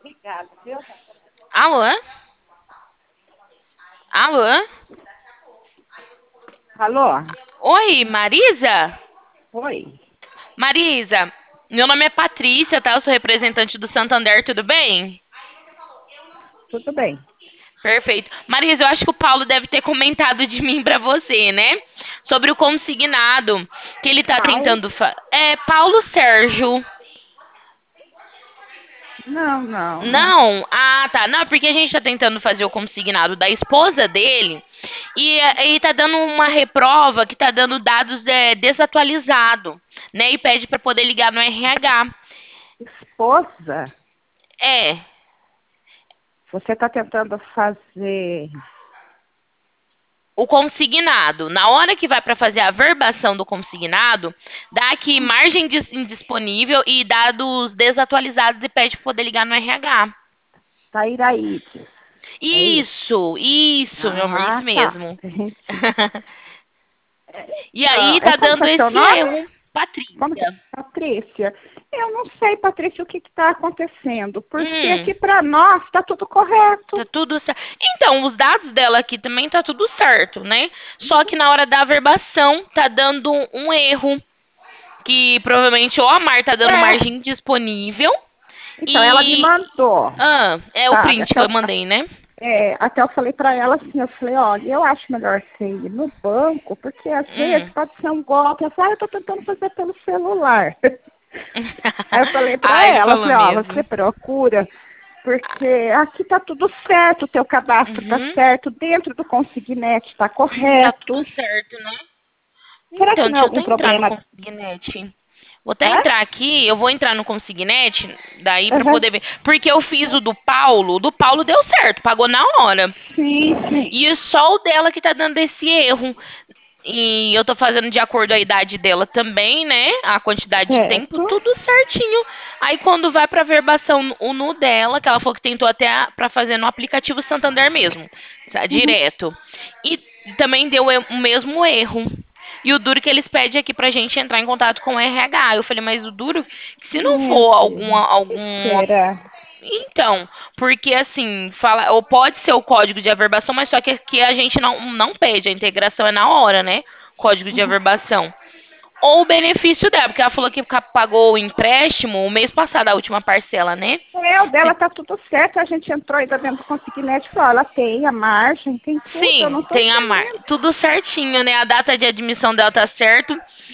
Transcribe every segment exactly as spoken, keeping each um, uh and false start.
Alô? Alô? Alô? Oi, Marisa? Oi, Marisa, meu nome é Patrícia, tá? Eu sou representante do Santander, tudo bem? tudo bem? Perfeito. Marisa, eu acho que o Paulo deve ter comentado de mim pra você, né? Sobre o consignado que ele tá Qual? tentando. Fa É Paulo Sérgio. Não, não, não. Não? Ah, tá. Não, porque a gente tá tentando fazer o consignado da esposa dele e aí tá dando uma reprova que tá dando dados é, desatualizado, né? E pede pra poder ligar no R H. Esposa? É, Você está tentando fazer. o consignado. Na hora que vai pra fazer a verbação do consignado, dá aqui margem dis- indisponível e dados desatualizados e pede pra poder ligar no R H. Tairaídes. É isso? Isso, isso, meu amor, Ah, isso tá. mesmo. Entendi. E Não, aí é tá como que dando é seu esse nome? erro. Como que... Patrícia. Patrícia. Eu não sei, Patrícia, o que está acontecendo, porque Hum, aqui para nós está tudo tá correto. tudo certo. Então, os dados dela aqui também tá tudo certo, né? Só que na hora da averbação tá dando um erro. Que provavelmente ou a Mar tá dando É, margem disponível. então ela me E. mandou, Ah, é o sabe? print que Até eu eu, mandei, né? É, até eu falei para ela assim, eu falei, olha, eu acho melhor você ir no banco, porque às vezes Hum. pode ser um golpe. Ela falou, ah, eu estou tentando fazer pelo celular. Aí eu falei para Ai, ela, eu falou falei, ó, você mesmo. procura, porque aqui tá tudo certo, o teu cadastro tá Uhum. certo, dentro do consignete está Uhum, tá tudo correto. certo, né? Será que Então, não é deixa eu algum até entrar no problema? Consignet. Vou até Hã? entrar aqui, eu vou entrar no Consignet, daí pra Uhum. poder ver. Porque eu fiz o do Paulo, o do Paulo deu certo, pagou na hora. Sim, sim. E só o dela que tá dando esse erro. E eu tô fazendo de acordo com a idade dela também, né? A quantidade de tempo, Certo. tudo certinho. Aí quando vai pra verbação o nu dela, que ela falou que tentou até a- pra fazer no aplicativo Santander mesmo, tá? Uhum. Direto. E também deu e- o mesmo erro. E o duro que eles pedem aqui pra gente entrar em contato com o R H. Eu falei, mas o duro, que se não Meu for Deus. alguma, O que algum será? então, porque assim, fala, ou pode ser o código de averbação, mas só que aqui a gente não, não pede, a integração é na hora, né? Código de Uhum. averbação. Ou o benefício dela, porque ela falou que ca- pagou o empréstimo o mês passado, a última parcela, né? É, o dela Se- tá tudo certo, a gente entrou ainda dentro do consignete e falou, ela tem a margem, tem tudo, eu não sim, tô tem a mar... entendendo. tudo certinho, né? A data de admissão dela tá certo.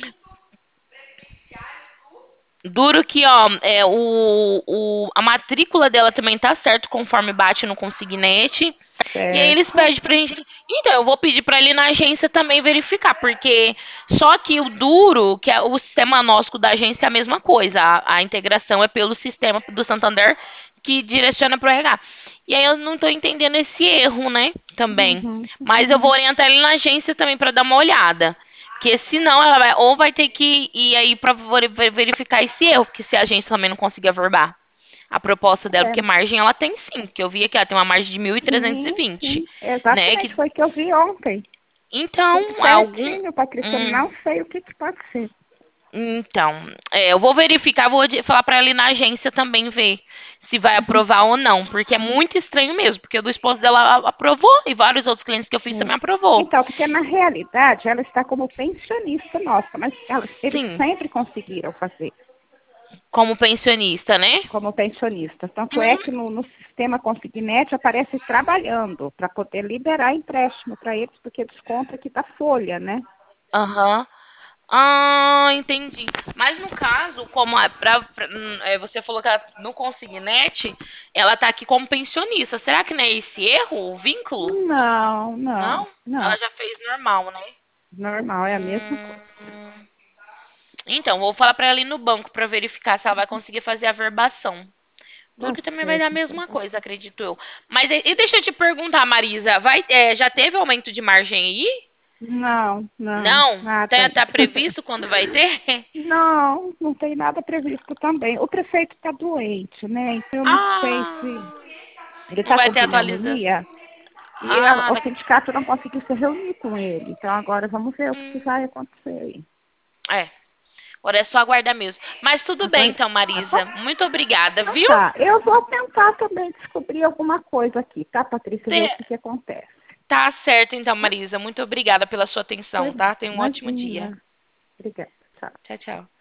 Duro que, ó, é, o, o, a matrícula dela também tá certo, conforme bate no consignete. E aí eles Certo. pedem pra gente. Então, eu vou pedir pra ele na agência também verificar, porque só que o duro, que é o sistema nosso da agência é a mesma coisa. A, a integração é pelo sistema do Santander que direciona pro R H. E aí eu não tô entendendo esse erro, né? Também. Uhum, Mas eu vou uhum. orientar ele na agência também pra dar uma olhada. Porque senão ela vai, ou vai ter que ir aí pra veri- verificar esse erro, porque se a agência também não conseguir averbar a proposta dela, É, porque margem ela tem sim, que eu vi que ela tem uma margem de mil trezentos e sim, vinte, sim. né? Exatamente, Que foi o que eu vi ontem. então, Tudo algum certinho, Patrícia. Eu hum, não sei o que, que pode ser. então, é, eu vou verificar, vou de- falar pra ela ir na agência também ver se vai Uhum. aprovar ou não, porque é muito estranho mesmo, porque o do esposo dela a- aprovou e vários outros clientes que eu fiz É. também aprovou. Então, porque na realidade ela está como pensionista nossa, mas ela- eles Sim, sempre conseguiram fazer como pensionista, né? como pensionista. Tanto é Uhum. que no, no sistema Consignet aparece trabalhando para poder liberar empréstimo para eles, porque desconta aqui da folha, né? Aham. Ah, entendi. Mas no caso, como é pra, pra- hum, é, você falou que ela, no Consignete, ela tá aqui como pensionista. Será que não é esse erro, o vínculo? Não, não, Não? Ela não. já fez normal, né? Normal, é a mesma coisa. Hum, então, vou falar pra ela ir no banco pra verificar se ela vai conseguir fazer a verbação. Duro Tá que também vai dar a certo, então. mesma coisa, acredito eu. Mas e, e deixa eu te perguntar, Marisa, vai, é, já teve aumento de margem aí? Não, não, Não? nada Tá, ainda. tá previsto quando vai ter? Não, não tem nada previsto também. O prefeito está doente, né? Então eu não sei se Ah, ele não está vai com ter atualização. pneumonia e a- Ah, o vai... sindicato não conseguiu se reunir com ele. Então agora vamos ver o que, que hum, vai acontecer aí. é. Agora é só aguardar mesmo. Mas tudo bem, Agora, então, tá bom? Marisa. Muito obrigada, Então viu? tá, eu vou tentar também descobrir alguma coisa aqui, tá, Patrícia? Ver o Te- que, que acontece. Tá certo, então, Tá? Marisa. Muito obrigada pela sua Foi atenção, bom. tá? Tenha um ótimo dia. Imagina. Obrigada. Tchau. Tchau, tchau.